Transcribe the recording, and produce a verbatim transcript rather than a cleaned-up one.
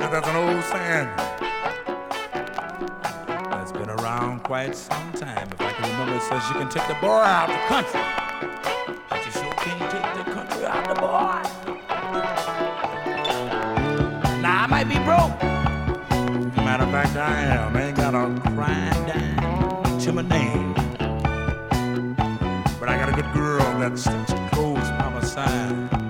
That's an old saying that's been around quite some time. If I can remember, it says you can take the boy out the country, but you sure can't take the country out the boy. Now, I might be broke. Matter of fact, I am. I ain't got a crying dime to my name. But I got a good girl that sticks close by my side.